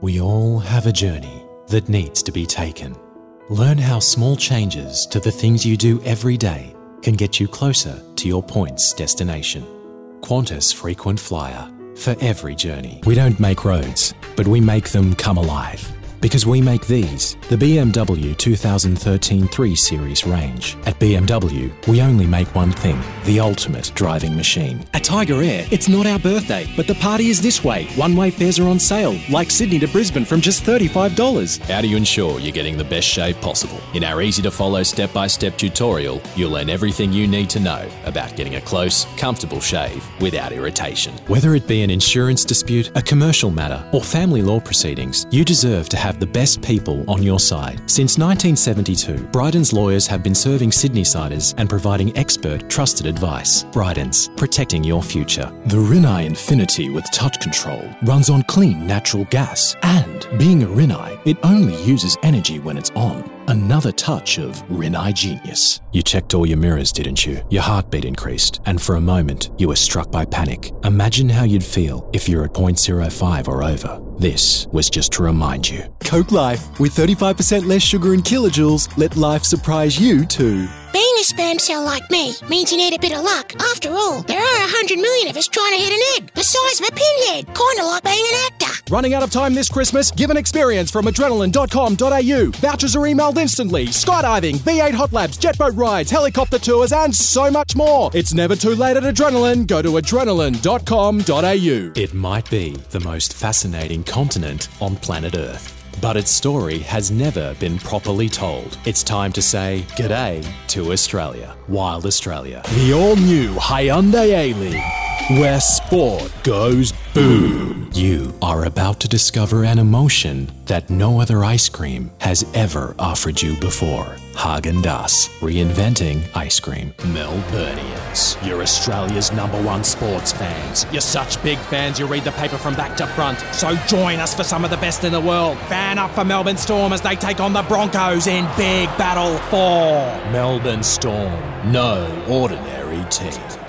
We all have a journey that needs to be taken. Learn how small changes to the things you do every day can get you closer to your point's destination. Qantas Frequent Flyer. For every journey. We don't make roads, but we make them come alive. Because we make these, the BMW 2013 3 Series range. At BMW, we only make one thing, the ultimate driving machine. At Tiger Air, it's not our birthday, but the party is this way. One-way fares are on sale, like Sydney to Brisbane from just $35. How do you ensure you're getting the best shave possible? In our easy-to-follow step-by-step tutorial, you'll learn everything you need to know about getting a close, comfortable shave without irritation. Whether it be an insurance dispute, a commercial matter, or family law proceedings, you deserve to have the best people on your side. Since 1972, Bryden's lawyers have been serving Sydney-siders and providing expert, trusted advice. Bryden's, protecting your future. The Rinnai Infinity with touch control runs on clean natural gas. And being a Rinnai, it only uses energy when it's on. Another touch of Rinnai genius. You checked all your mirrors, didn't you? Your heartbeat increased, and for a moment, you were struck by panic. Imagine how you'd feel if you're at 0.05 or over. This was just to remind you. Coke Life, with 35% less sugar and kilojoules, let life surprise you too. Being a sperm cell like me means you need a bit of luck. After all, there are 100 million of us trying to hit an egg, the size of a pinhead, kinda like being an actor. Running out of time this Christmas? Give an experience from adrenaline.com.au. Vouchers are emailed instantly. Skydiving, V8 hot labs, jet boat rides, helicopter tours, and so much more. It's never too late at Adrenaline. Go to adrenaline.com.au. It might be the most fascinating continent on planet Earth, but its story has never been properly told. It's time to say g'day to Australia. Wild Australia. The all-new Hyundai A-League, where sport goes boom. You are about to discover an emotion that no other ice cream has ever offered you before. Häagen-Dazs, reinventing ice cream. Melburnians, you're Australia's #1 sports fans. You're such big fans you read the paper from back to front. So join us for some of the best in the world. Fan up for Melbourne Storm as they take on the Broncos in Big Battle 4. Melbourne Storm, no ordinary team.